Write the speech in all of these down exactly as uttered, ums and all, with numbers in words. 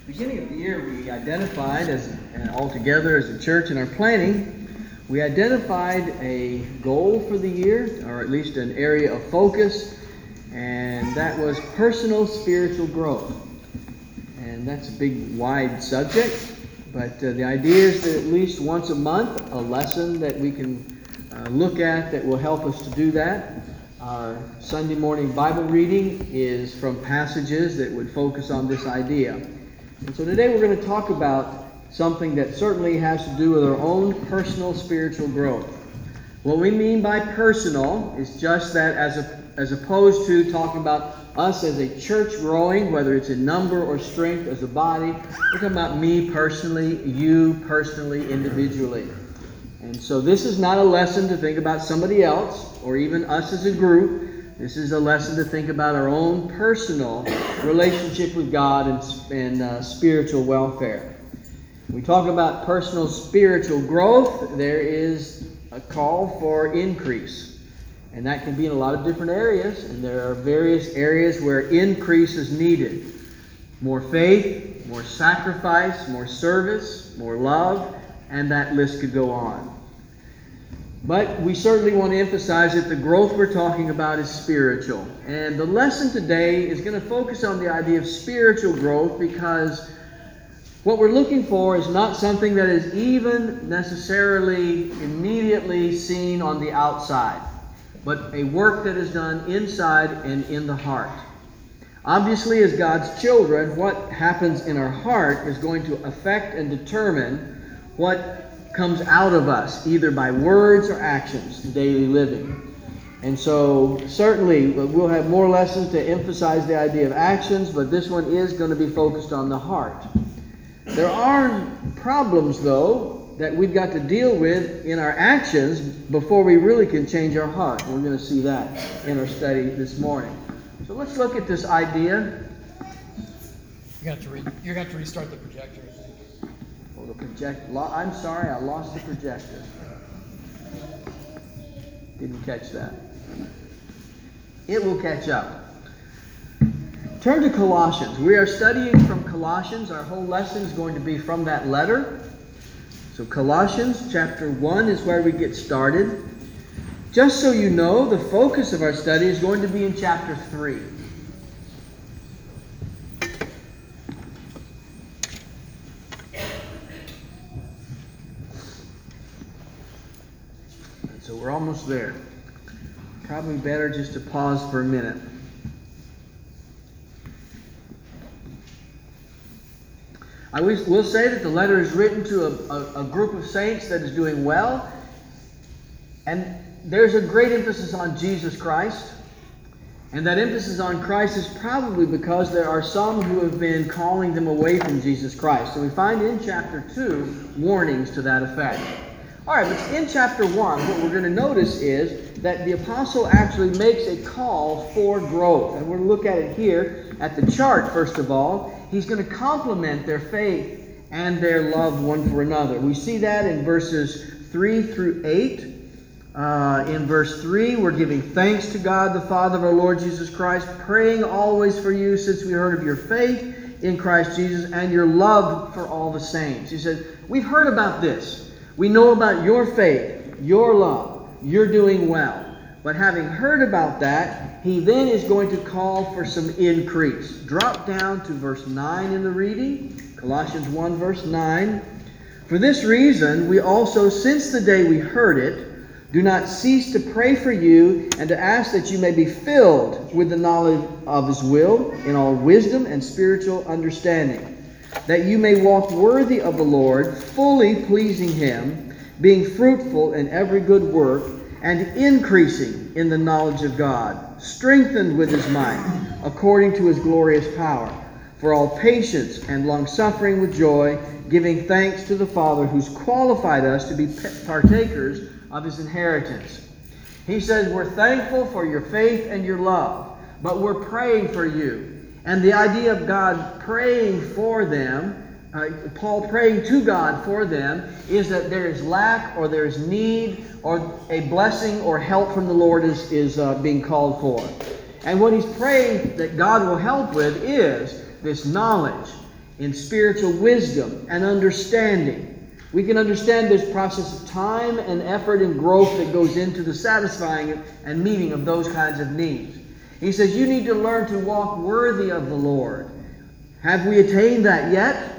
Beginning of the year, we identified as uh, all together as a church in our planning, we identified a goal for the year, or at least an area of focus, and that was personal spiritual growth. And that's a big, wide subject, but uh, the idea is that at least once a month, a lesson that we can uh, look at that will help us to do that. Our Sunday morning Bible reading is from passages that would focus on this idea. And so today we're going to talk about something that certainly has to do with our own personal spiritual growth. What we mean by personal is just that as a, as opposed to talking about us as a church growing, whether it's in number or strength as a body. We're talking about me personally, you personally, individually. And so this is not a lesson to think about somebody else or even us as a group. This is a lesson to think about our own personal relationship with God and, and uh, spiritual welfare. When we talk about personal spiritual growth, there is a call for increase. And that can be in a lot of different areas. And there are various areas where increase is needed. More faith, more sacrifice, more service, more love, and that list could go on. But we certainly want to emphasize that the growth we're talking about is spiritual. And the lesson today is going to focus on the idea of spiritual growth because what we're looking for is not something that is even necessarily immediately seen on the outside, but a work that is done inside and in the heart. Obviously, as God's children, what happens in our heart is going to affect and determine what comes out of us, either by words or actions in daily living. And so, certainly, we'll have more lessons to emphasize the idea of actions, but this one is going to be focused on the heart. There are problems, though, that we've got to deal with in our actions before we really can change our heart. We're going to see that in our study this morning. So let's look at this idea. You got to re- you're going to have to restart the projector. Oh, the project. Lo- I'm sorry, I lost the projector. Didn't catch that. It will catch up. Turn to Colossians. We are studying from Colossians. Our whole lesson is going to be from that letter. So Colossians chapter one is where we get started. Just so you know, the focus of our study is going to be in chapter three. So we're almost there. Probably better just to pause for a minute. I will say that the letter is written to a, a, a group of saints that is doing well. And there's a great emphasis on Jesus Christ. And that emphasis on Christ is probably because there are some who have been calling them away from Jesus Christ. So we find in chapter two warnings to that effect. All right, but in chapter one, what we're going to notice is that the apostle actually makes a call for growth. And we're going to look at it here at the chart, first of all. He's going to compliment their faith and their love one for another. We see that in verses three through eight. Uh, in verse three, we're giving thanks to God, the Father of our Lord Jesus Christ, praying always for you since we heard of your faith in Christ Jesus and your love for all the saints. He says, we've heard about this. We know about your faith, your love. You're doing well. But having heard about that, he then is going to call for some increase. Drop down to verse nine in the reading. Colossians one, verse nine. For this reason, we also, since the day we heard it, do not cease to pray for you and to ask that you may be filled with the knowledge of His will in all wisdom and spiritual understanding, that you may walk worthy of the Lord, fully pleasing Him, being fruitful in every good work, and increasing in the knowledge of God, strengthened with His might, according to His glorious power, for all patience and long-suffering with joy, giving thanks to the Father who's qualified us to be partakers of His inheritance. He says we're thankful for your faith and your love, but we're praying for you. And the idea of God praying for them, uh, Paul praying to God for them, is that there is lack or there is need or a blessing or help from the Lord is, is uh, being called for. And what he's praying that God will help with is this knowledge. in spiritual wisdom and understanding. We can understand this process of time and effort and growth that goes into the satisfying and meeting of those kinds of needs. He says you need to learn to walk worthy of the Lord. Have we attained that yet?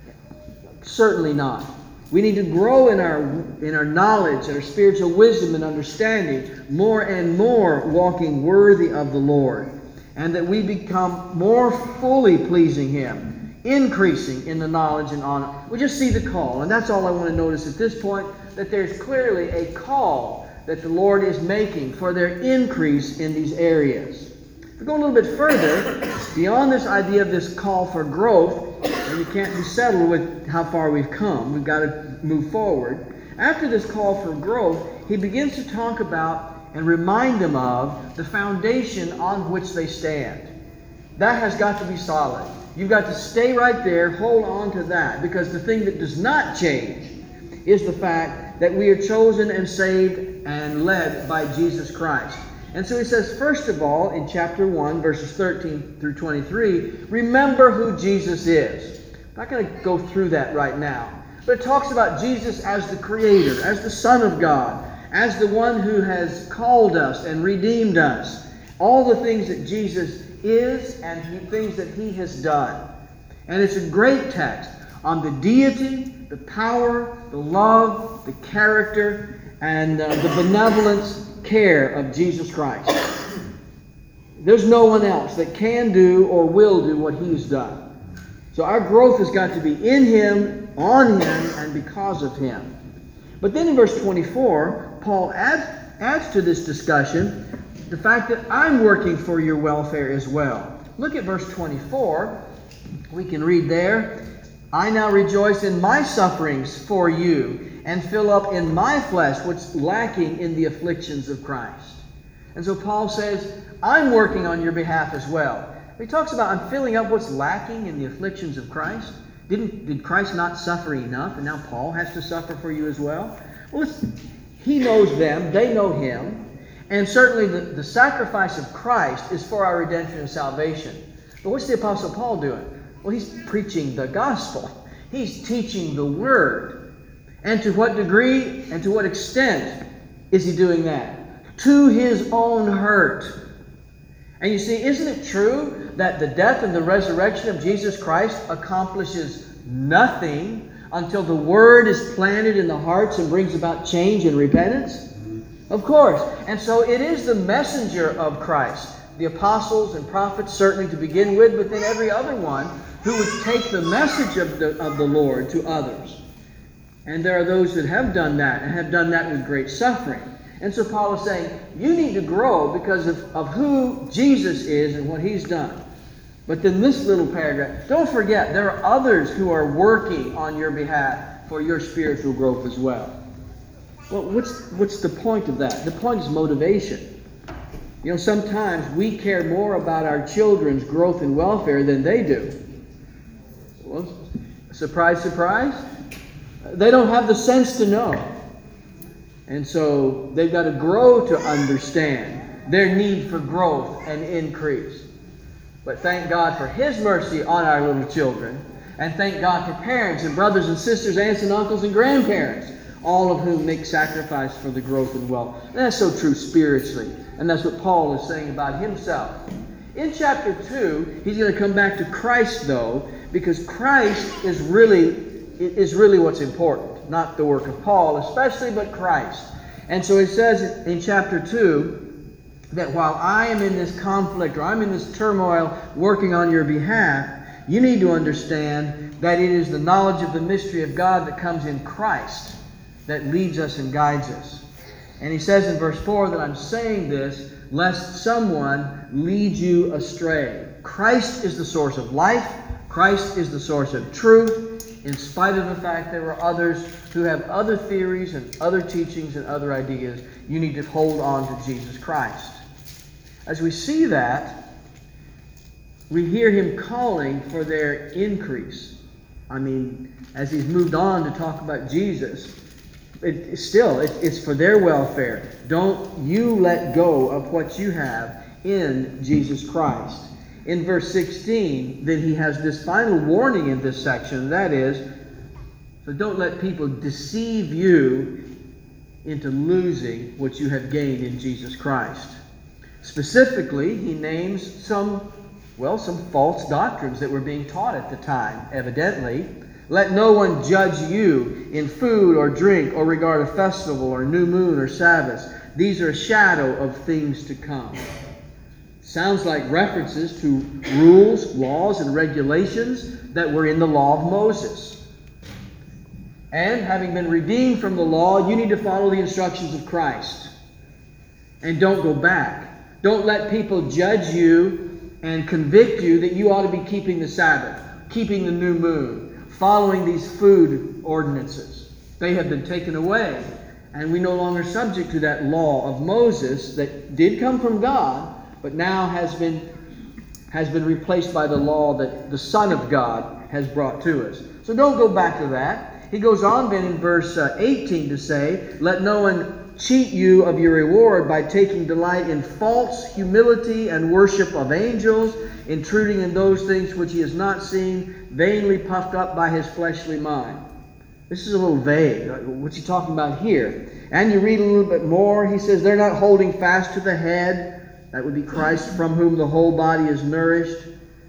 Certainly not. We need to grow in our in our knowledge and our spiritual wisdom and understanding, more and more walking worthy of the Lord, and that we become more fully pleasing Him, increasing in the knowledge and honor. We just see the call, and that's all I want to notice at this point, that there's clearly a call that the Lord is making for their increase in these areas. If we go a little bit further, beyond this idea of this call for growth, and you can't be settled with how far we've come. We've got to move forward. After this call for growth, he begins to talk about and remind them of the foundation on which they stand. That has got to be solid. You've got to stay right there, hold on to that, because the thing that does not change is the fact that we are chosen and saved and led by Jesus Christ. And so he says, first of all, in chapter one, verses thirteen through twenty-three, remember who Jesus is. I'm not going to go through that right now. But it talks about Jesus as the Creator, as the Son of God, as the one who has called us and redeemed us. All the things that Jesus is and he, things that He has done. And it's a great text on the deity, the power, the love, the character, and uh, the benevolence, care of Jesus Christ. There's no one else that can do or will do what He's done. So our growth has got to be in Him, on Him, and because of Him. But then in verse twenty-four, Paul adds, adds to this discussion the fact that I'm working for your welfare as well. Look at verse twenty-four. We can read there, I now rejoice in my sufferings for you, and fill up in my flesh what's lacking in the afflictions of Christ. And so Paul says, I'm working on your behalf as well. He talks about I'm filling up what's lacking in the afflictions of Christ. Didn't did Christ not suffer enough, and now Paul has to suffer for you as well? Well, it's, he knows them, they know him, and certainly the, the sacrifice of Christ is for our redemption and salvation. But what's the Apostle Paul doing? Well, he's preaching the gospel. He's teaching the Word. And to what degree and to what extent is he doing that? To his own hurt. And you see, isn't it true that the death and the resurrection of Jesus Christ accomplishes nothing until the Word is planted in the hearts and brings about change and repentance? Of course. And so it is the messenger of Christ, the apostles and prophets certainly to begin with, but then every other one who would take the message of the, of the Lord to others. And there are those that have done that and have done that with great suffering. And so Paul is saying, you need to grow because of, of who Jesus is and what He's done. But then this little paragraph, don't forget, there are others who are working on your behalf for your spiritual growth as well. Well, what's, what's the point of that? The point is motivation. You know, sometimes we care more about our children's growth and welfare than they do. Well, surprise, surprise. They don't have the sense to know. And so they've got to grow to understand their need for growth and increase. But thank God for His mercy on our little children. And thank God for parents and brothers and sisters, aunts and uncles and grandparents, all of whom make sacrifice for the growth and wealth. And that's so true spiritually. And that's what Paul is saying about himself. In chapter two, he's going to come back to Christ, though, because Christ is really is really what's important, not the work of Paul especially, but Christ. And so he says in chapter two that while I am in this conflict or I'm in this turmoil working on your behalf, you need to understand that it is the knowledge of the mystery of God that comes in Christ that leads us and guides us. And he says in verse four that I'm saying this lest someone lead you astray. Christ is the source of life. Christ is the source of truth. In spite of the fact there are others who have other theories and other teachings and other ideas, you need to hold on to Jesus Christ. As we see that, we hear Him calling for their increase. I mean, as He's moved on to talk about Jesus, it, still, it, it's for their welfare. Don't you let go of what you have in Jesus Christ. in verse sixteen, then he has this final warning in this section. That is, so don't let people deceive you into losing what you have gained in Jesus Christ. Specifically, he names some, well, some false doctrines that were being taught at the time, evidently. Let no one judge you in food or drink or regard a festival or new moon or Sabbaths. These are a shadow of things to come. Sounds like references to rules, laws, and regulations that were in the law of Moses. And having been redeemed from the law, you need to follow the instructions of Christ. And don't go back. Don't let people judge you and convict you that you ought to be keeping the Sabbath, keeping the new moon, following these food ordinances. They have been taken away, and we no longer subject to that law of Moses that did come from God, but now has been has been replaced by the law that the Son of God has brought to us. So don't go back to that. He goes on then in verse uh, eighteen to say, let no one cheat you of your reward by taking delight in false humility and worship of angels, intruding in those things which he has not seen, vainly puffed up by his fleshly mind. This is a little vague. What's he talking about here? And you read a little bit more. He says they're not holding fast to the head. That would be Christ, from whom the whole body is nourished.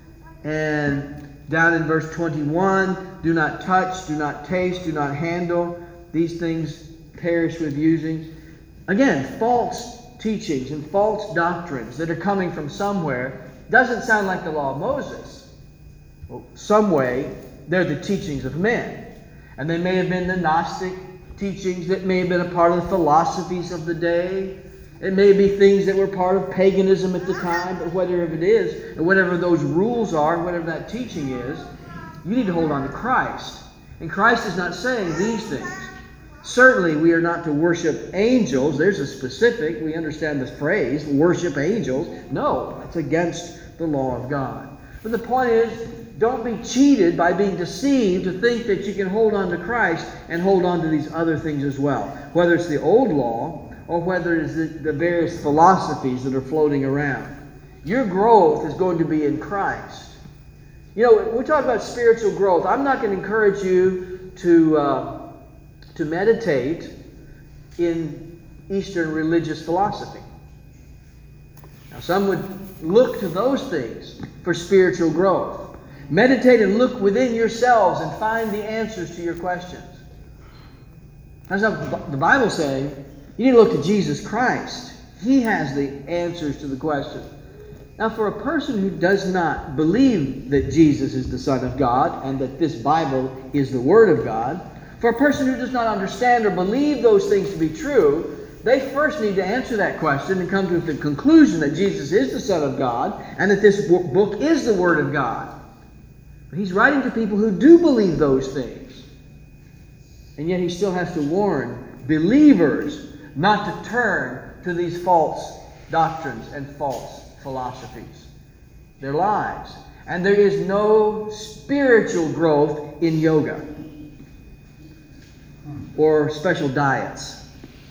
And down in verse twenty-one, do not touch, do not taste, do not handle. These things perish with using. Again, false teachings and false doctrines that are coming from somewhere. Doesn't sound like the law of Moses. Well, some way, they're the teachings of men. And they may have been the Gnostic teachings that may have been a part of the philosophies of the day. It may be things that were part of paganism at the time, but whatever it is, and whatever those rules are, whatever that teaching is, you need to hold on to Christ. And Christ is not saying these things. Certainly we are not to worship angels. There's a specific, we understand the phrase, worship angels. No, that's against the law of God. But the point is, don't be cheated by being deceived to think that you can hold on to Christ and hold on to these other things as well. Whether it's the old law or whether it's the, the various philosophies that are floating around. Your growth is going to be in Christ. You know, we talk about spiritual growth. I'm not going to encourage you to... Uh, to meditate in Eastern religious philosophy. Now, some would look to those things for spiritual growth. Meditate and look within yourselves and find the answers to your questions. That's not the Bible saying. You need to look to Jesus Christ. He has the answers to the questions. Now, for a person who does not believe that Jesus is the Son of God and that this Bible is the Word of God, for a person who does not understand or believe those things to be true, they first need to answer that question and come to the conclusion that Jesus is the Son of God and that this book is the Word of God. But he's writing to people who do believe those things. And yet he still has to warn believers not to turn to these false doctrines and false philosophies. They're lies. And there is no spiritual growth in yoga or special diets,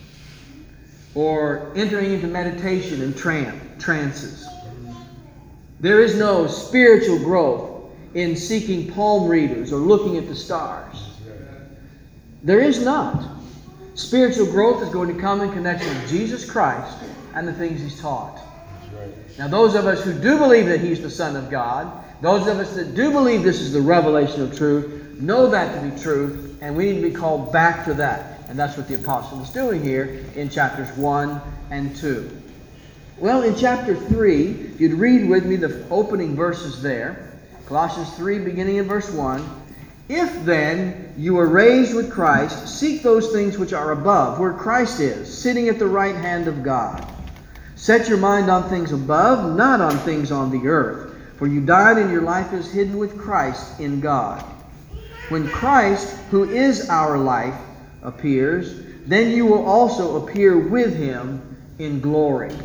or entering into meditation and tran- trances. There is no spiritual growth in seeking palm readers or looking at the stars. There is not. Spiritual growth is going to come in connection with Jesus Christ and the things He's taught. Now, those of us who do believe that He's the Son of God, those of us that do believe this is the revelation of truth, know that to be true, and we need to be called back to that. And that's what the apostle is doing here in chapters one and two. Well, in chapter three, if you'd read with me the opening verses there, Colossians three, beginning in verse one. If then you are raised with Christ, seek those things which are above, where Christ is, sitting at the right hand of God. Set your mind on things above, not on things on the earth. For you died, and your life is hidden with Christ in God. When Christ, who is our life, appears, then you will also appear with Him in glory.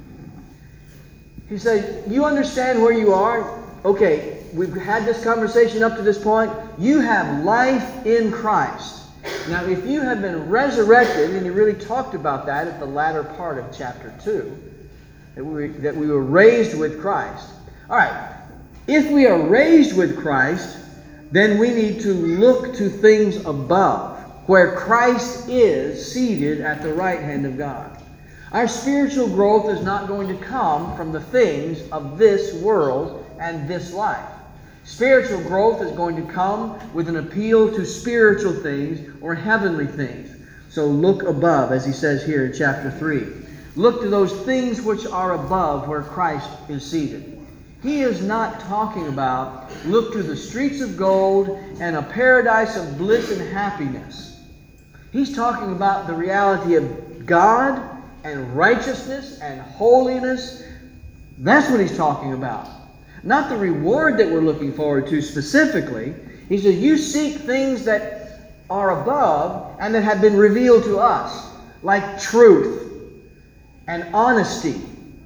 He said, you understand where you are? Okay, we've had this conversation up to this point. You have life in Christ. Now, if you have been resurrected, and he really talked about that at the latter part of chapter two, that we, that we were raised with Christ. All right. If we are raised with Christ, then we need to look to things above, where Christ is seated at the right hand of God. Our spiritual growth is not going to come from the things of this world and this life. Spiritual growth is going to come with an appeal to spiritual things or heavenly things. So look above, as he says here in chapter three. Look to those things which are above, where Christ is seated. He is not talking about look to the streets of gold and a paradise of bliss and happiness. He's talking about the reality of God and righteousness and holiness. That's what he's talking about. Not the reward that we're looking forward to specifically. He says, you seek things that are above and that have been revealed to us, like truth and honesty,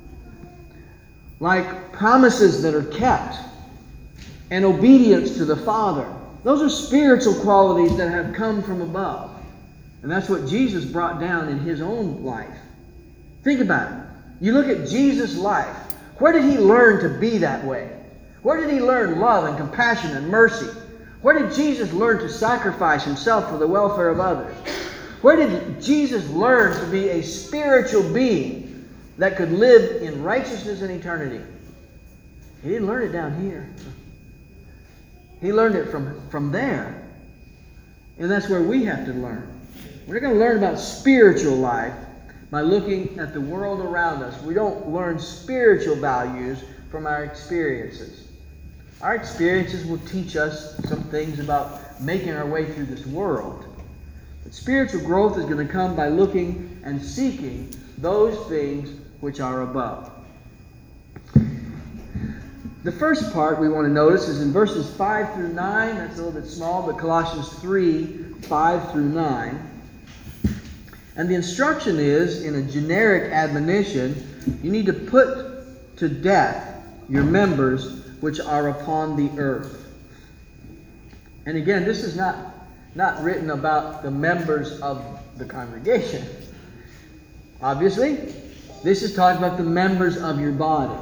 like promises that are kept, and obedience to the Father. Those are spiritual qualities that have come from above. And that's what Jesus brought down in his own life. Think about it. You look at Jesus' life. Where did he learn to be that way? Where did he learn love and compassion and mercy? Where did Jesus learn to sacrifice himself for the welfare of others? Where did Jesus learn to be a spiritual being that could live in righteousness and eternity? He didn't learn it down here. He learned it from, from there. And that's where we have to learn. We're going to learn about spiritual life by looking at the world around us. We don't learn spiritual values from our experiences. Our experiences will teach us some things about making our way through this world. But spiritual growth is going to come by looking and seeking those things which are above. The first part we want to notice is in verses five through nine. That's a little bit small, but Colossians three, five through nine. And the instruction is, in a generic admonition, you need to put to death your members which are upon the earth. And again, this is not, not written about the members of the congregation. Obviously, this is talking about the members of your body.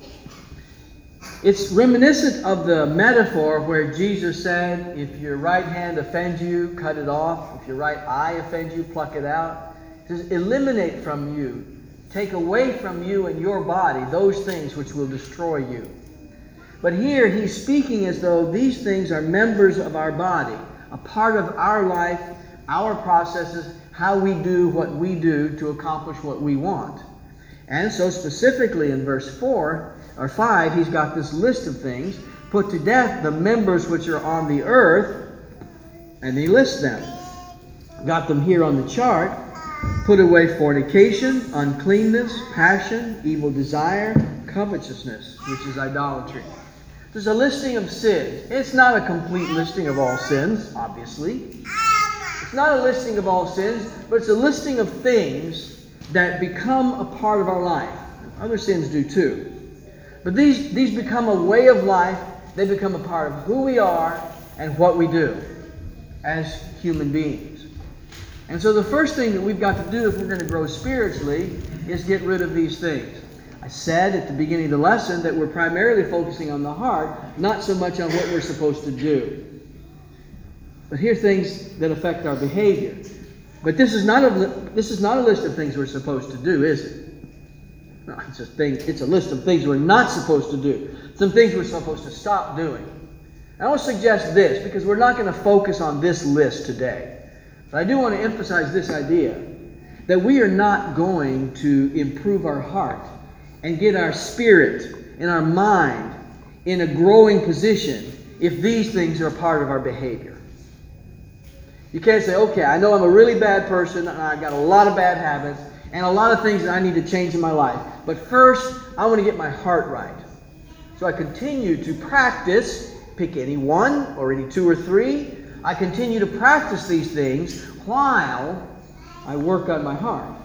It's reminiscent of the metaphor where Jesus said, if your right hand offends you, cut it off. If your right eye offends you, pluck it out. He says, eliminate from you, take away from you and your body those things which will destroy you. But here he's speaking as though these things are members of our body, a part of our life, our processes, how we do what we do to accomplish what we want. And so specifically in verse four or five, he's got this list of things. Put to death the members which are on the earth, and he lists them. Got them here on the chart. Put away fornication, uncleanness, passion, evil desire, covetousness, which is idolatry. There's a listing of sins. It's not a complete listing of all sins, obviously. It's not a listing of all sins, but it's a listing of things that become a part of our life. Other sins do too. But these, these become a way of life. They become a part of who we are and what we do as human beings. And so the first thing that we've got to do if we're going to grow spiritually is get rid of these things. I said at the beginning of the lesson that we're primarily focusing on the heart, not so much on what we're supposed to do. But here are things that affect our behavior. But this is not a this is not a list of things we're supposed to do, is it? No, it's a thing. It's a list of things we're not supposed to do. Some things we're supposed to stop doing. I want to suggest this because we're not going to focus on this list today. But I do want to emphasize this idea that we are not going to improve our heart and get our spirit and our mind in a growing position if these things are a part of our behavior. You can't say, okay, I know I'm a really bad person and I've got a lot of bad habits and a lot of things that I need to change in my life. But first, I want to get my heart right. So I continue to practice, pick any one or any two or three. I continue to practice these things while I work on my heart.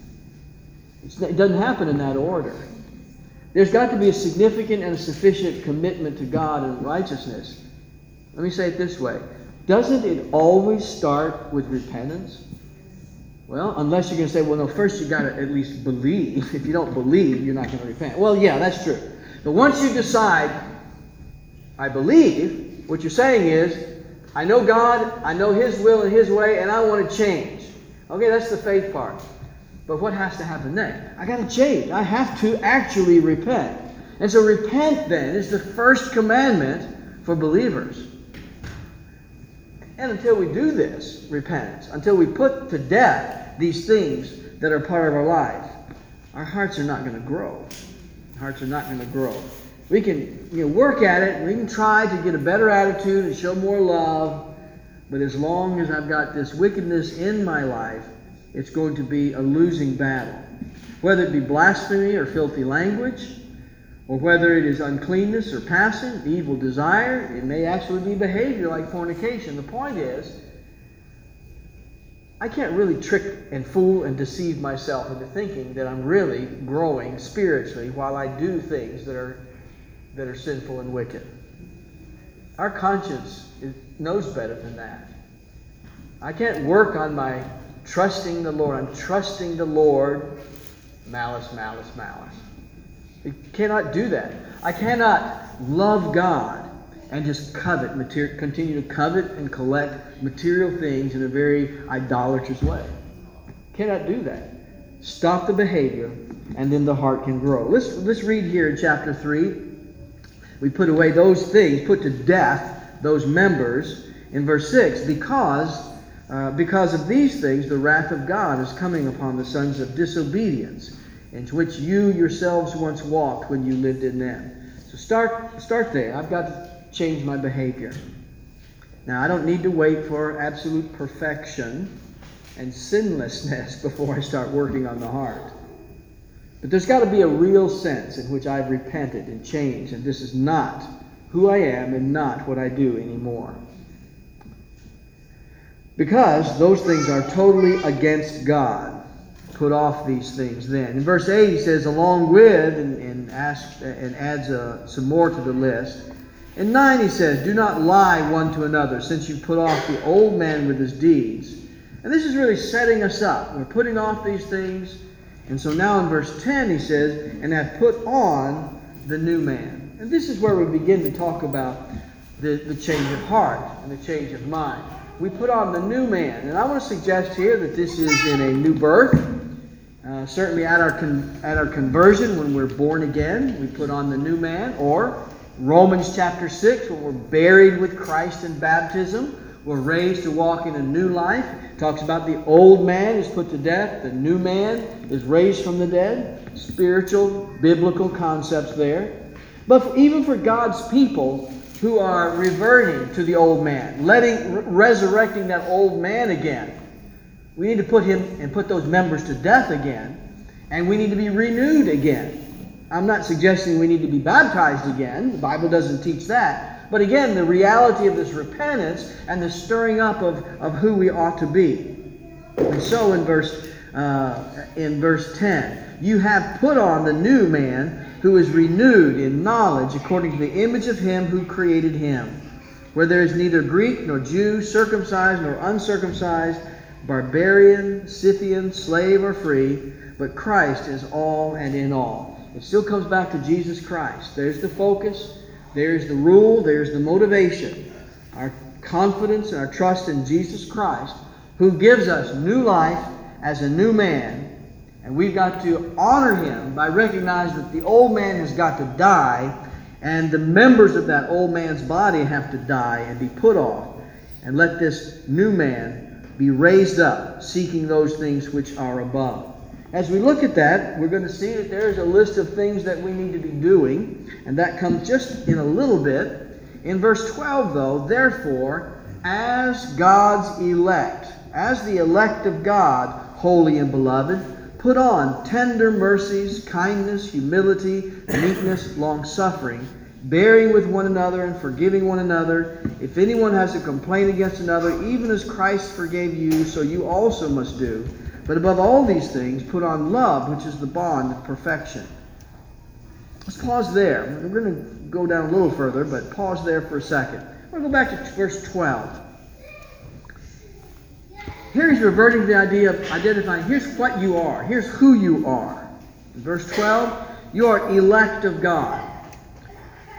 It's, it doesn't happen in that order. There's got to be a significant and a sufficient commitment to God and righteousness. Let me say it this way. Doesn't it always start with repentance? Well, unless you're going to say, well, no, first you got to at least believe. If you don't believe, you're not going to repent. Well, yeah, that's true. But once you decide, I believe, what you're saying is, I know God, I know His will and His way, and I want to change. Okay, that's the faith part. But what has to happen next? I got to change. I have to actually repent. And so repent then is the first commandment for believers. And until we do this, repentance, until we put to death these things that are part of our life, our hearts are not going to grow. Our hearts are not going to grow. We can you know, work at it. We can try to get a better attitude and show more love. But as long as I've got this wickedness in my life, it's going to be a losing battle. Whether it be blasphemy or filthy language, or whether it is uncleanness or passion, evil desire, it may actually be behavior like fornication. The point is, I can't really trick and fool and deceive myself into thinking that I'm really growing spiritually while I do things that are that are sinful and wicked. Our conscience is, knows better than that. I can't work on my trusting the Lord. I'm trusting the Lord. Malice, malice, malice. You cannot do that. I cannot love God and just covet, mater- continue to covet and collect material things in a very idolatrous way. Cannot do that. Stop the behavior, and then the heart can grow. Let's, let's read here in chapter three. We put away those things, put to death those members in verse six, because, uh, because of these things the wrath of God is coming upon the sons of disobedience, into which you yourselves once walked when you lived in them. So start, start there. I've got to change my behavior. Now, I don't need to wait for absolute perfection and sinlessness before I start working on the heart. But there's got to be a real sense in which I've repented and changed, and this is not who I am and not what I do anymore. Because those things are totally against God. Put off these things then. In verse eight he says, along with, and, and, asks, and adds uh, some more to the list. In nine he says, do not lie one to another, since you put off the old man with his deeds. And this is really setting us up. We're putting off these things. And so now in verse ten he says, and have put on the new man. And this is where we begin to talk about the, the change of heart and the change of mind. We put on the new man. And I want to suggest here that this is in a new birth. Uh, certainly at our con- at our conversion, when we're born again, we put on the new man. Or Romans chapter six, when we're buried with Christ in baptism, we're raised to walk in a new life. It talks about the old man is put to death, the new man is raised from the dead. Spiritual, biblical concepts there. But even for God's people who are reverting to the old man, letting resurrecting that old man again, we need to put him and put those members to death again, and we need to be renewed again. I'm not suggesting we need to be baptized again. The Bible doesn't teach that. But again, the reality of this repentance and the stirring up of, of who we ought to be. And so in verse uh, in verse ten, you have put on the new man who is renewed in knowledge according to the image of him who created him, where there is neither Greek nor Jew, circumcised nor uncircumcised, barbarian, Scythian, slave or free, but Christ is all and in all. It still comes back to Jesus Christ. There's the focus, there's the rule, there's the motivation. Our confidence and our trust in Jesus Christ, who gives us new life as a new man. And we've got to honor him by recognizing that the old man has got to die, and the members of that old man's body have to die and be put off. And let this new man be raised up, seeking those things which are above. As we look at that, we're going to see that there's a list of things that we need to be doing, and that comes just in a little bit. In verse twelve, though, therefore, as God's elect, as the elect of God, holy and beloved, put on tender mercies, kindness, humility, meekness, long-suffering, bearing with one another and forgiving one another. If anyone has a complaint against another, even as Christ forgave you, so you also must do. But above all these things, put on love, which is the bond of perfection. Let's pause there. We're going to go down a little further, but pause there for a second. We'll go back to verse twelve. Here he's reverting to the idea of identifying, here's what you are. Here's who you are. In verse twelve, you are elect of God.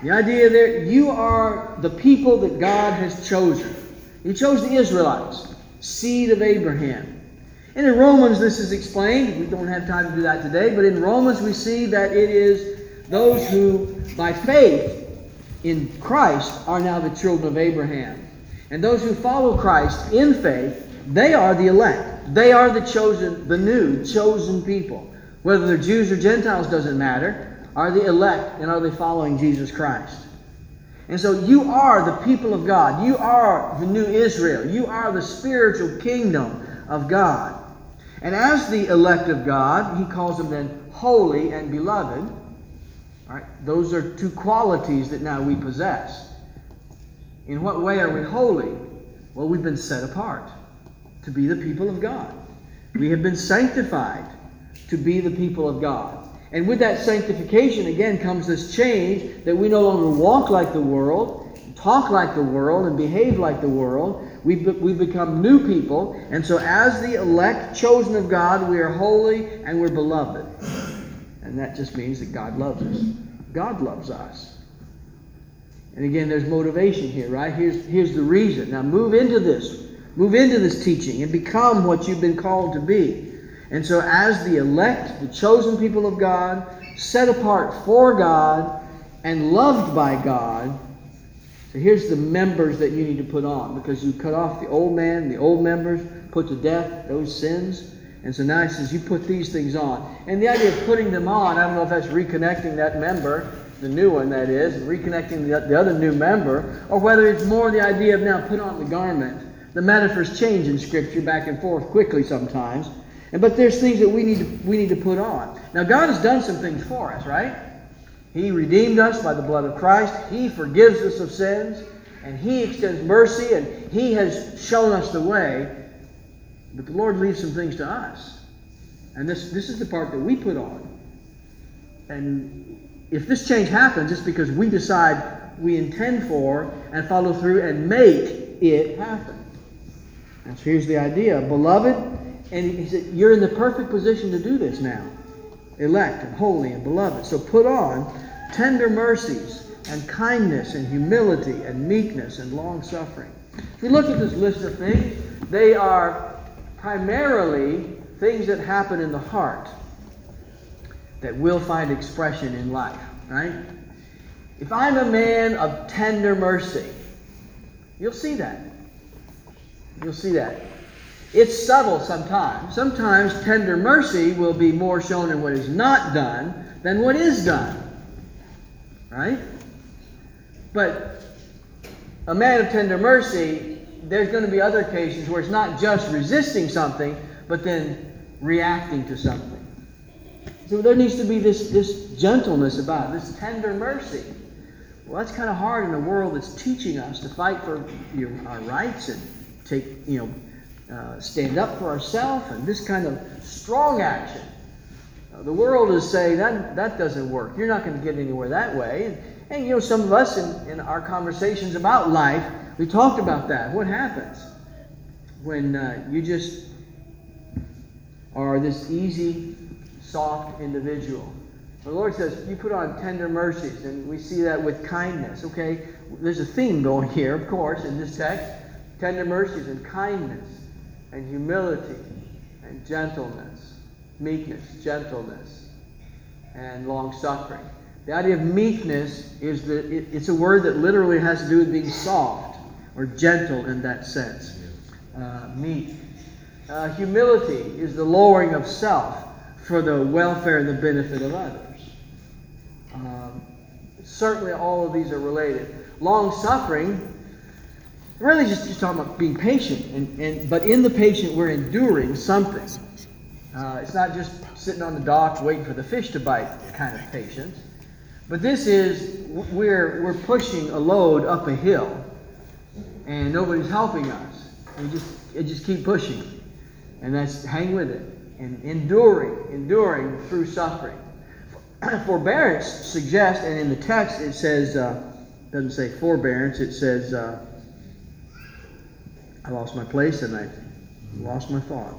The idea there, you are the people that God has chosen. He chose the Israelites, seed of Abraham. And in Romans this is explained. We don't have time to do that today, but in Romans we see that it is those who, by faith in Christ, are now the children of Abraham. And those who follow Christ in faith, they are the elect. They are the chosen, the new, chosen people. Whether they're Jews or Gentiles doesn't matter. Are the elect, and are they following Jesus Christ? And so you are the people of God. You are the new Israel. You are the spiritual kingdom of God. And as the elect of God, he calls them then holy and beloved. All right? Those are two qualities that now we possess. In what way are we holy? Well, we've been set apart to be the people of God. We have been sanctified to be the people of God. And with that sanctification, again, comes this change that we no longer walk like the world, talk like the world, and behave like the world. We be, we become new people. And so as the elect, chosen of God, we are holy and we're beloved. And that just means that God loves us. God loves us. And again, there's motivation here, right? Here's, here's the reason. Now move into this. Move into this teaching and become what you've been called to be. And so as the elect, the chosen people of God, set apart for God and loved by God, so here's the members that you need to put on, because you cut off the old man, the old members, put to death those sins. And so now he says you put these things on. And the idea of putting them on, I don't know if that's reconnecting that member, the new one that is, and reconnecting the, the other new member, or whether it's more the idea of now put on the garment. The metaphors change in Scripture back and forth quickly sometimes. And but there's things that we need to we need to put on. Now God has done some things for us, right? He redeemed us by the blood of Christ. He forgives us of sins. And He extends mercy. And He has shown us the way. But the Lord leaves some things to us. And this, this is the part that we put on. And if this change happens, it's because we decide we intend for and follow through and make it happen. And so here's the idea. Beloved, and he said, you're in the perfect position to do this now. Elect and holy and beloved. So put on tender mercies and kindness and humility and meekness and long-suffering. If we look at this list of things, they are primarily things that happen in the heart that will find expression in life, right? If I'm a man of tender mercy, you'll see that. You'll see that. It's subtle sometimes. Sometimes tender mercy will be more shown in what is not done than what is done. Right? But a man of tender mercy, there's going to be other occasions where it's not just resisting something, but then reacting to something. So there needs to be this, this gentleness about it, this tender mercy. Well, that's kind of hard in a world that's teaching us to fight for your, our rights and take, you know, Uh, stand up for ourselves, and this kind of strong action. Uh, the world is saying that that doesn't work. You're not going to get anywhere that way. And, and you know, some of us in, in our conversations about life, we talked about that. What happens when uh, you just are this easy, soft individual? The Lord says you put on tender mercies, and we see that with kindness. Okay, there's a theme going here, of course, in this text: tender mercies and kindness, and humility, and gentleness, meekness, gentleness, and long-suffering. The idea of meekness is that it, it's a word that literally has to do with being soft or gentle in that sense. Uh, meek. Uh, humility is the lowering of self for the welfare and the benefit of others. Um, certainly all of these are related. Long-suffering, really just, just talking about being patient, and, and but in the patient we're enduring something. Uh, it's not just sitting on the dock waiting for the fish to bite kind of patience, but this is we're we're pushing a load up a hill, and nobody's helping us. We just it just keep pushing, and that's hang with it and enduring, enduring through suffering. Forbearance suggests, and in the text it says uh, doesn't say forbearance, it says. Uh, I lost my place and I lost my thought.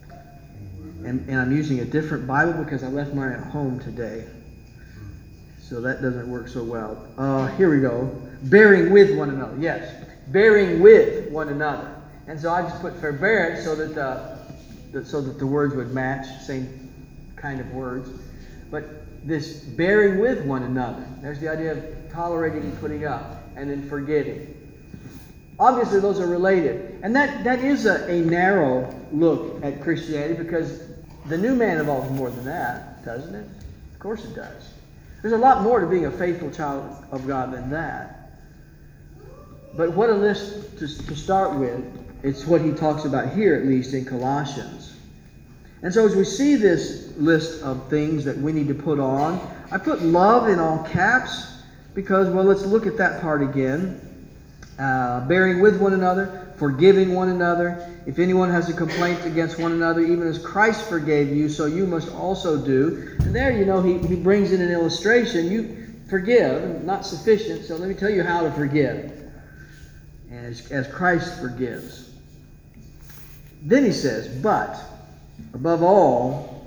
And, and I'm using a different Bible because I left mine at home today. So so that doesn't work so well. Uh, here we go. Bearing with one another. Yes, bearing with one another. And so I just put forbearance so that uh, the, so that the words would match, same kind of words. But this bearing with one another. There's the idea of tolerating and putting up, and then forgetting. Obviously, those are related. And that, that is a, a narrow look at Christianity, because the new man involves more than that, doesn't it? Of course it does. There's a lot more to being a faithful child of God than that. But what a list to, to start with. It's what he talks about here, at least in Colossians. And so as we see this list of things that we need to put on, I put love in all caps because, well, let's look at that part again. Uh, bearing with one another, forgiving one another. If anyone has a complaint against one another, even as Christ forgave you, so you must also do. And there, you know, he, he brings in an illustration. You forgive, not sufficient, so let me tell you how to forgive. As, as Christ forgives. Then he says, but above all,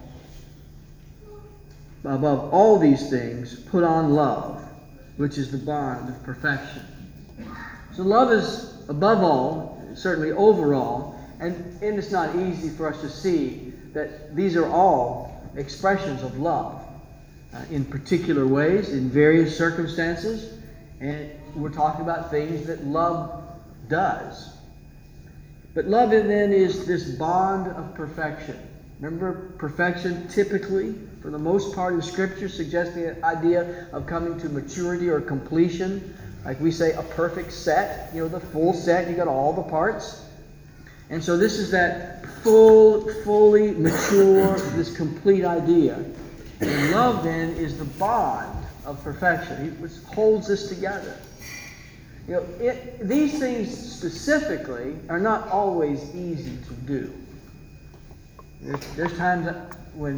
above all these things, put on love, which is the bond of perfection. So love is above all, certainly overall, and, and it's not easy for us to see that these are all expressions of love uh, in particular ways, in various circumstances, and we're talking about things that love does. But love then is this bond of perfection. Remember, perfection typically, for the most part in Scripture, suggests the idea of coming to maturity or completion. Like we say, a perfect set, you know, the full set, you got all the parts. And so this is that full, fully mature, this complete idea. And love then is the bond of perfection, which holds this together. You know, it, these things specifically are not always easy to do. There's, there's times when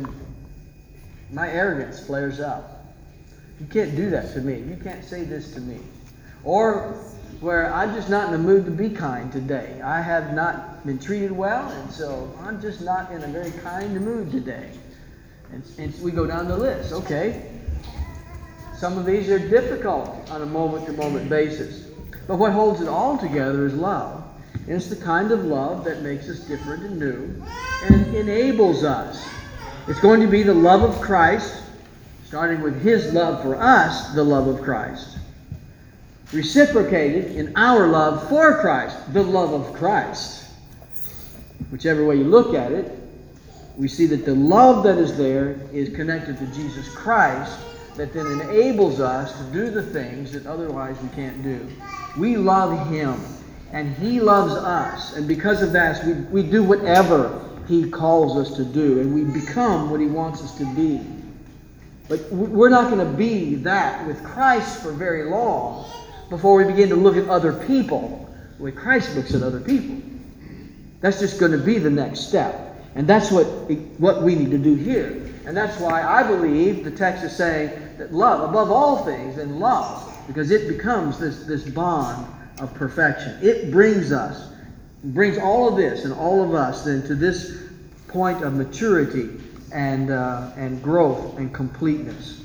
my arrogance flares up. You can't do that to me. You can't say this to me. Or where I'm just not in the mood to be kind today. I have not been treated well, and so I'm just not in a very kind mood today. And, and we go down the list. Okay, some of these are difficult on a moment-to-moment basis. But what holds it all together is love. And it's the kind of love that makes us different and new and enables us. It's going to be the love of Christ, starting with His love for us, the love of Christ. Reciprocated in our love for Christ, the love of Christ. Whichever way you look at it, we see that the love that is there is connected to Jesus Christ, that then enables us to do the things that otherwise we can't do. We love Him, and He loves us, and because of that, we, we do whatever He calls us to do, and we become what He wants us to be. But we're not going to be that with Christ for very long before we begin to look at other people the way Christ looks at other people. That's just going to be the next step. And that's what, what we need to do here. And that's why I believe the text is saying that love, above all things, and love, because it becomes this, this bond of perfection. It brings us, brings all of this and all of us then to this point of maturity and, uh, and growth and completeness.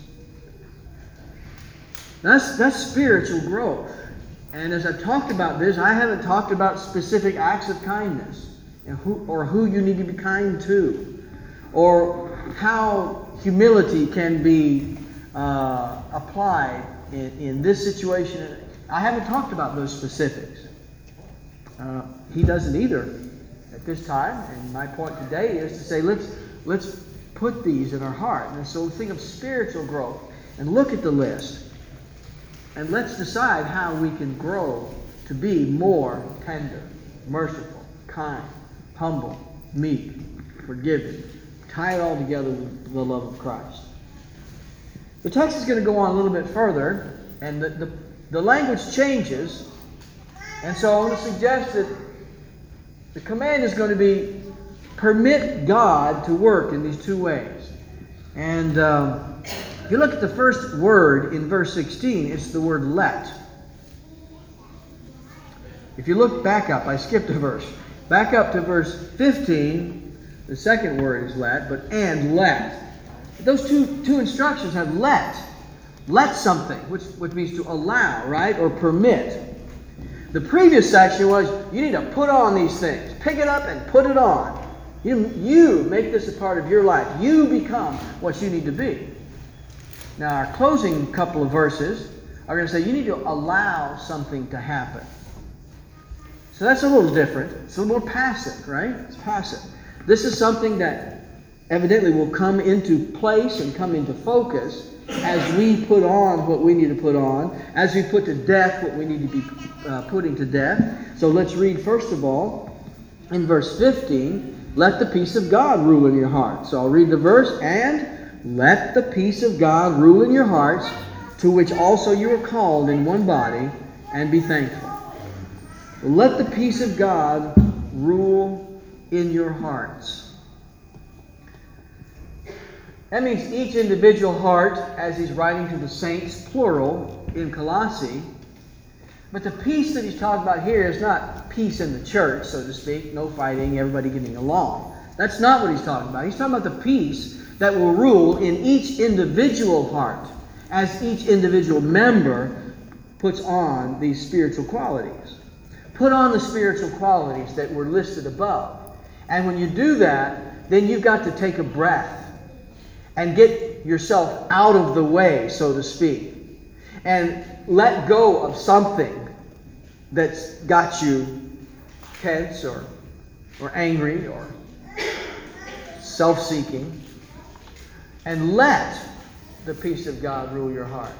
That's, that's spiritual growth. And as I've talked about this, I haven't talked about specific acts of kindness and who, or who you need to be kind to, or how humility can be uh, applied in, in this situation. I haven't talked about those specifics. Uh, he doesn't either at this time. And my point today is to say, let's let's put these in our heart. And so think of spiritual growth and look at the list. And let's decide how we can grow to be more tender, merciful, kind, humble, meek, forgiving. Tie it all together with the love of Christ. The text is going to go on a little bit further, and the, the, the language changes. And so I want to suggest that the command is going to be permit God to work in these two ways. And um, if you look at the first word in verse sixteen, it's the word let. If you look back up, I skipped a verse. Back up to verse fifteen, the second word is let, but and let. Those two, two instructions have let. let something, which, which means to allow, right? Or permit. The previous section was, you need to put on these things. Pick it up and put it on. You, you make this a part of your life. You become what you need to be. Now, our closing couple of verses are going to say you need to allow something to happen. So that's a little different. It's a little more passive, right? It's passive. This is something that evidently will come into place and come into focus as we put on what we need to put on, as we put to death what we need to be uh, putting to death. So let's read first of all in verse fifteen, let the peace of God rule in your heart. So I'll read the verse, and let the peace of God rule in your hearts, to which also you are called in one body, and be thankful. Let the peace of God rule in your hearts. That means each individual heart, as he's writing to the saints, plural, in Colossae. But the peace that he's talking about here is not peace in the church, so to speak, no fighting, everybody getting along. That's not what he's talking about. He's talking about the peace that will rule in each individual heart, as each individual member puts on these spiritual qualities. Put on the spiritual qualities that were listed above. And when you do that, then you've got to take a breath and get yourself out of the way, so to speak, and let go of something that's got you tense or, or angry or self-seeking, and let the peace of God rule your heart.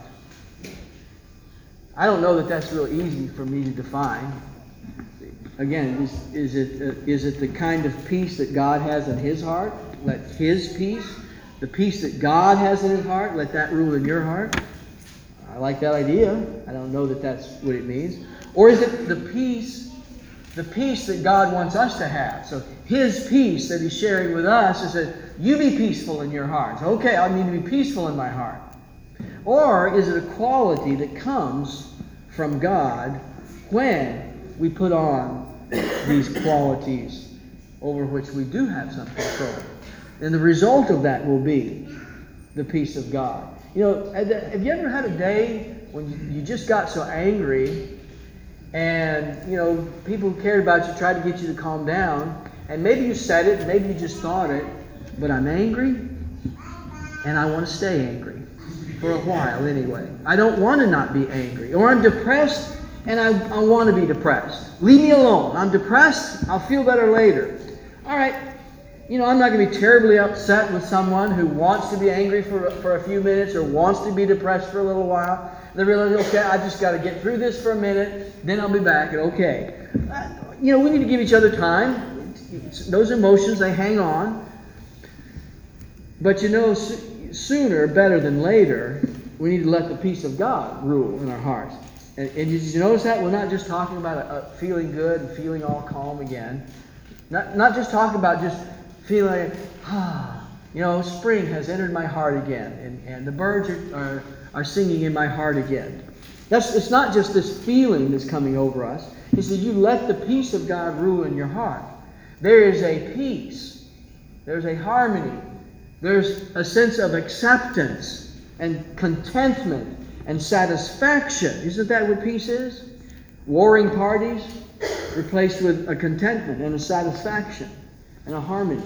I don't know that that's real easy for me to define. Again, is, is it uh, is it the kind of peace that God has in His heart? Let His peace, the peace that God has in His heart, let that rule in your heart. I like that idea. I don't know that that's what it means. Or is it the peace, the peace that God wants us to have? So His peace that He's sharing with us is that you be peaceful in your hearts. Okay, I need to be peaceful in my heart. Or is it a quality that comes from God when we put on these qualities over which we do have some control? And the result of that will be the peace of God. You know, have you ever had a day when you just got so angry and, you know, people who cared about you tried to get you to calm down, and maybe you said it, maybe you just thought it, but I'm angry and I want to stay angry for a while anyway. I don't want to not be angry. Or I'm depressed and I, I want to be depressed. Leave me alone. I'm depressed. I'll feel better later. All right. You know, I'm not going to be terribly upset with someone who wants to be angry for, for a few minutes or wants to be depressed for a little while. They realize, okay, I just got to get through this for a minute, then I'll be back and okay. Uh, you know, we need to give each other time. Those emotions, they hang on. But you know, so, sooner, better than later, we need to let the peace of God rule in our hearts. And, and did you notice that? We're not just talking about a, a feeling good and feeling all calm again. Not, not just talking about just feeling, ah, you know, spring has entered my heart again, and, and the birds are, are, are singing in my heart again. That's, it's not just this feeling that's coming over us. He said, you let the peace of God rule in your heart. There is a peace. There's a harmony. There's a sense of acceptance and contentment and satisfaction. Isn't that what peace is? Warring parties replaced with a contentment and a satisfaction and a harmony.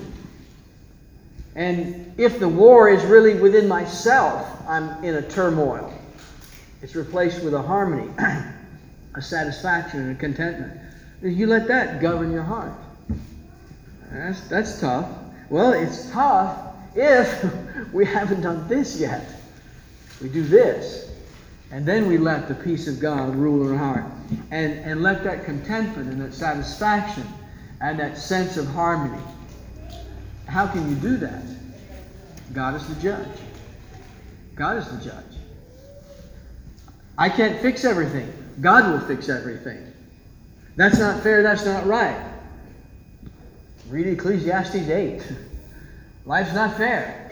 And if the war is really within myself, I'm in a turmoil. It's replaced with a harmony, a satisfaction and a contentment. You let that govern your heart. That's, that's tough. Well, it's tough if we haven't done this yet. We do this. And then we let the peace of God rule in our heart. And, and let that contentment and that satisfaction and that sense of harmony. How can you do that? God is the judge. God is the judge. I can't fix everything. God will fix everything. That's not fair. That's not right. Read Ecclesiastes eight. Life's not fair.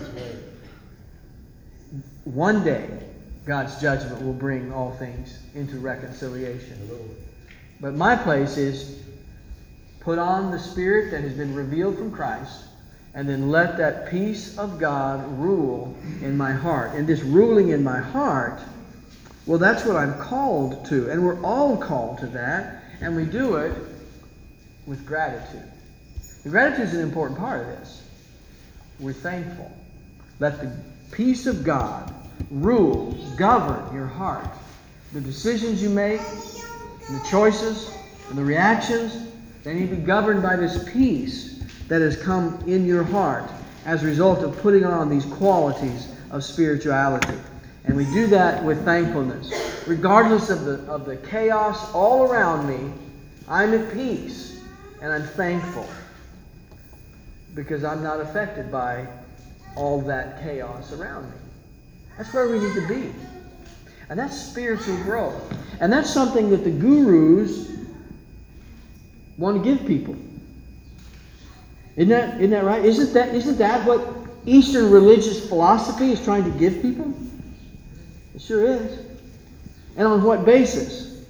One day, God's judgment will bring all things into reconciliation. But my place is put on the Spirit that has been revealed from Christ and then let that peace of God rule in my heart. And this ruling in my heart, well, that's what I'm called to. And we're all called to that. And we do it with gratitude. And gratitude is an important part of this. We're thankful. Let the peace of God rule, govern your heart. The decisions you make, and the choices, and the reactions, they need to be governed by this peace that has come in your heart as a result of putting on these qualities of spirituality. And we do that with thankfulness. Regardless of the, of the chaos all around me, I'm at peace and I'm thankful because I'm not affected by all that chaos around me. That's where we need to be. And that's spiritual growth. And that's something that the gurus want to give people. Isn't that, isn't that right? Isn't that, isn't that what Eastern religious philosophy is trying to give people? It sure is. And on what basis?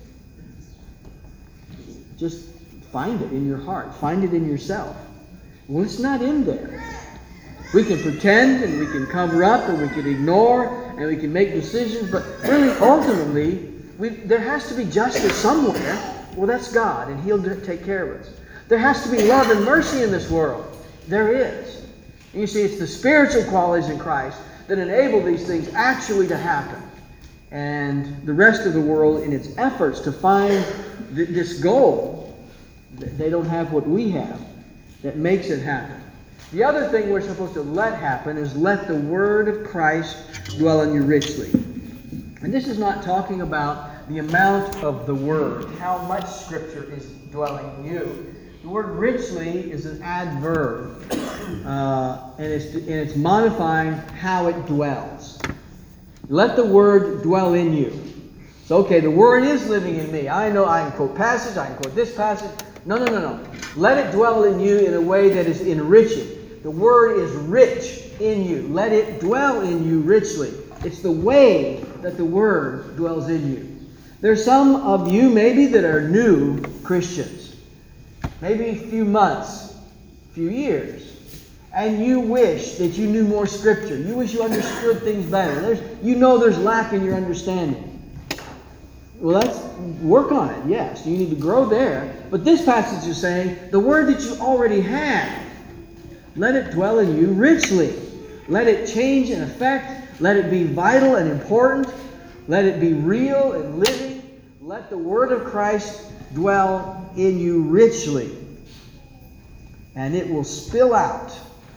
Just find it in your heart. Find it in yourself. Well, it's not in there. We can pretend and we can cover up and we can ignore and we can make decisions, but really, ultimately, we, there has to be justice somewhere. Well, that's God, and He'll do, take care of us. There has to be love and mercy in this world. There is. And you see, it's the spiritual qualities in Christ that enable these things actually to happen. And the rest of the world, in its efforts to find th- this goal, they don't have what we have that makes it happen. The other thing we're supposed to let happen is let the Word of Christ dwell in you richly. And this is not talking about the amount of the Word, how much Scripture is dwelling in you. The word richly is an adverb, uh, and, it's, and it's modifying how it dwells. Let the Word dwell in you. So, okay, the Word is living in me. I know I can quote passage, I can quote this passage. No, no, no, no. Let it dwell in you in a way that is enriching. The Word is rich in you. Let it dwell in you richly. It's the way that the Word dwells in you. There's some of you maybe that are new Christians. Maybe a few months, a few years. And you wish that you knew more Scripture. You wish you understood things better. There's, you know there's lack in your understanding. Well, let's work on it, yes. You need to grow there. But this passage is saying, the Word that you already have, let it dwell in you richly. Let it change and affect. Let it be vital and important. Let it be real and living. Let the Word of Christ dwell in you richly. And it will spill out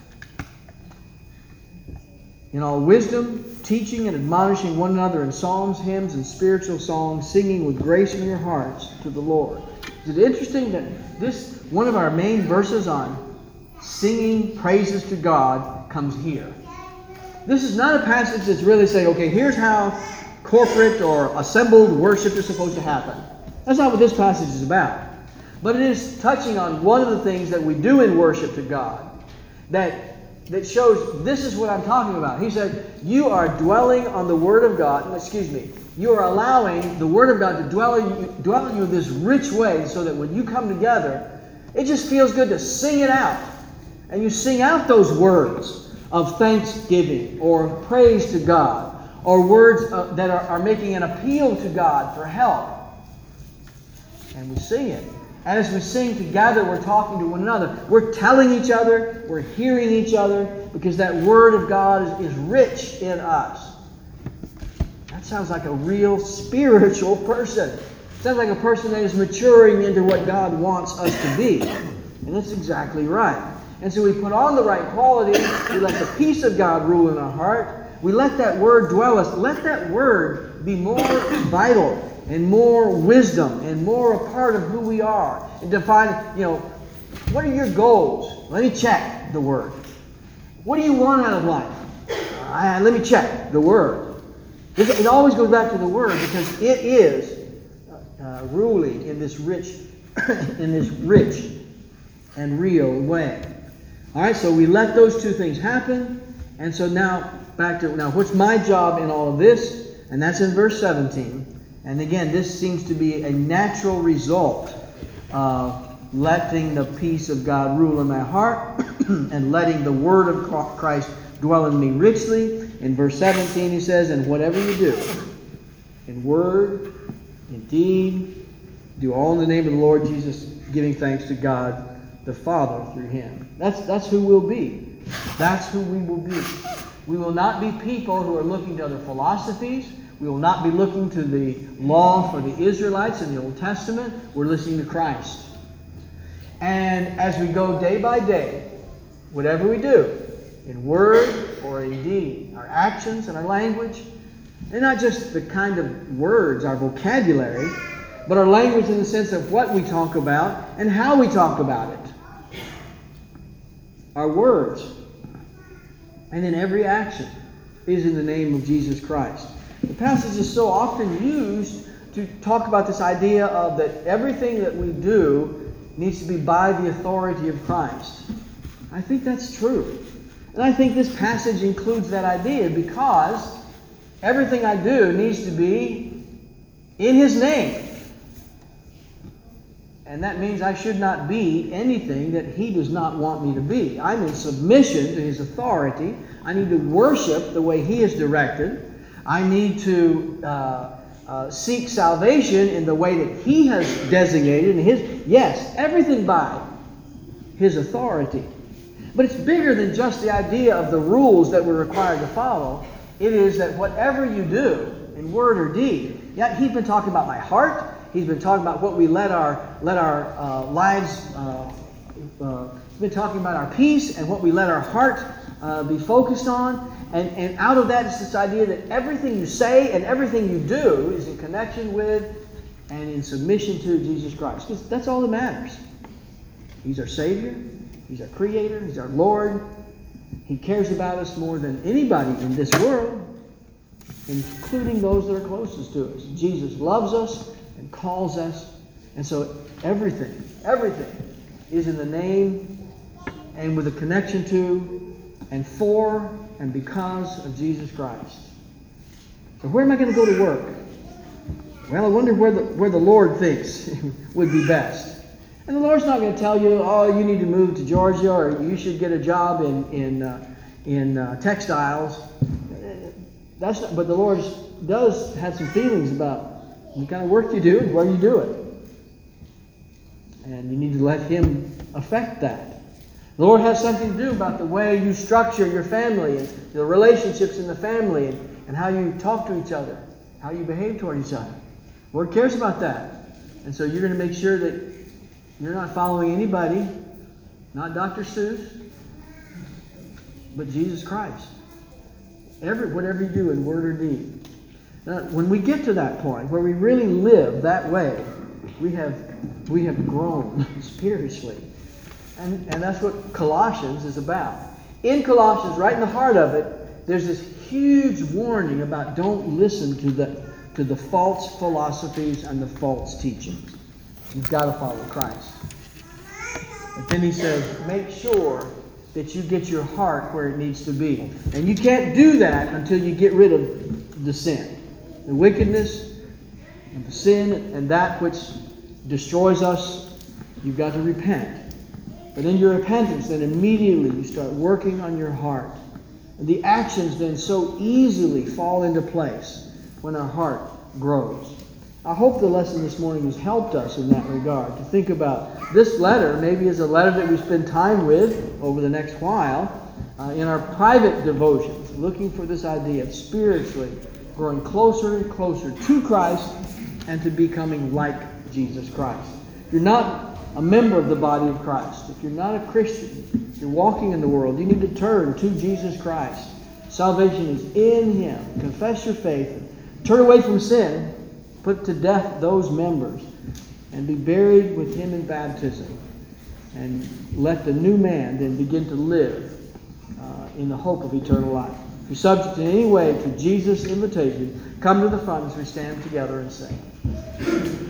in all wisdom, teaching and admonishing one another in psalms, hymns, and spiritual songs, singing with grace in your hearts to the Lord. Is it interesting that this, one of our main verses on singing praises to God, comes here? This is not a passage that's really saying, okay, here's how corporate or assembled worship is supposed to happen. That's not what this passage is about. But it is touching on one of the things that we do in worship to God that that shows this is what I'm talking about. He said, you are dwelling on the Word of God. Excuse me. You are allowing the Word of God to dwell in you, dwell in you in this rich way so that when you come together, it just feels good to sing it out. And you sing out those words of thanksgiving or praise to God or words uh, that are, are making an appeal to God for help. And we sing it. And as we sing together, we're talking to one another. We're telling each other. We're hearing each other. Because that Word of God is, is rich in us. That sounds like a real spiritual person. Sounds like a person that is maturing into what God wants us to be. And that's exactly right. And so we put on the right quality. We let the peace of God rule in our heart. We let that Word dwell us. Let that Word be more vital and more wisdom, and more a part of who we are. And define, you know, what are your goals? Let me check the Word. What do you want out of life? Uh, let me check the Word. It always goes back to the Word because it is uh, ruling in this rich, in this rich and real way. All right, so we let those two things happen, and so now back to now. What's my job in all of this? And that's in verse seventeen. And again, this seems to be a natural result of letting the peace of God rule in my heart and letting the word of Christ dwell in me richly. In verse seventeen he says, and whatever you do, in word, in deed, do all in the name of the Lord Jesus, giving thanks to God the Father through him. That's, that's who we'll be. That's who we will be. We will not be people who are looking to other philosophies. We will not be looking to the law for the Israelites in the Old Testament. We're listening to Christ. And as we go day by day, whatever we do, in word or in deed, our actions and our language, and not just the kind of words, our vocabulary, but our language in the sense of what we talk about and how we talk about it. Our words. And in every action is in the name of Jesus Christ. The passage is so often used to talk about this idea of that everything that we do needs to be by the authority of Christ. I think that's true. And I think this passage includes that idea because everything I do needs to be in His name. And that means I should not be anything that He does not want me to be. I'm in submission to His authority. I need to worship the way He has directed. I need to uh, uh, seek salvation in the way that He has designated. And His, yes, everything by His authority. But it's bigger than just the idea of the rules that we're required to follow. It is that whatever you do, in word or deed, yeah, He's been talking about my heart. He's been talking about what we let our let our uh, lives. Uh, uh, he's been talking about our peace and what we let our heart uh, be focused on. And and out of that is this idea that everything you say and everything you do is in connection with and in submission to Jesus Christ. Because that's all that matters. He's our Savior. He's our Creator. He's our Lord. He cares about us more than anybody in this world, including those that are closest to us. Jesus loves us and calls us. And so everything, everything is in the name and with a connection to and for and because of Jesus Christ. So where am I going to go to work? Well, I wonder where the, where the Lord thinks would be best. And the Lord's not going to tell you, oh, you need to move to Georgia or you should get a job in, in, uh, in uh, textiles. That's not, but the Lord does have some feelings about the kind of work you do and where you do it. And you need to let Him affect that. The Lord has something to do about the way you structure your family and the relationships in the family and, and how you talk to each other, how you behave toward each other. The Lord cares about that. And so you're going to make sure that you're not following anybody, not Doctor Seuss, but Jesus Christ. Every, whatever you do in word or deed. Now, when we get to that point where we really live that way, we have we have grown spiritually. And, and that's what Colossians is about. In Colossians, right in the heart of it, there's this huge warning about don't listen to the, to the false philosophies and the false teachings. You've got to follow Christ. But then he says, make sure that you get your heart where it needs to be. And you can't do that until you get rid of the sin. The wickedness, and the sin, and that which destroys us, you've got to repent. But in your repentance, then immediately you start working on your heart. And the actions then so easily fall into place when our heart grows. I hope the lesson this morning has helped us in that regard, to think about this letter maybe as a letter that we spend time with over the next while uh, in our private devotions, looking for this idea of spiritually growing closer and closer to Christ and to becoming like Jesus Christ. If you're not a member of the body of Christ, if you're not a Christian, if you're walking in the world, you need to turn to Jesus Christ. Salvation is in Him. Confess your faith. Turn away from sin. Put to death those members. And be buried with Him in baptism. And let the new man then begin to live uh, in the hope of eternal life. If you're subject in any way to Jesus' invitation, come to the front as we stand together and sing.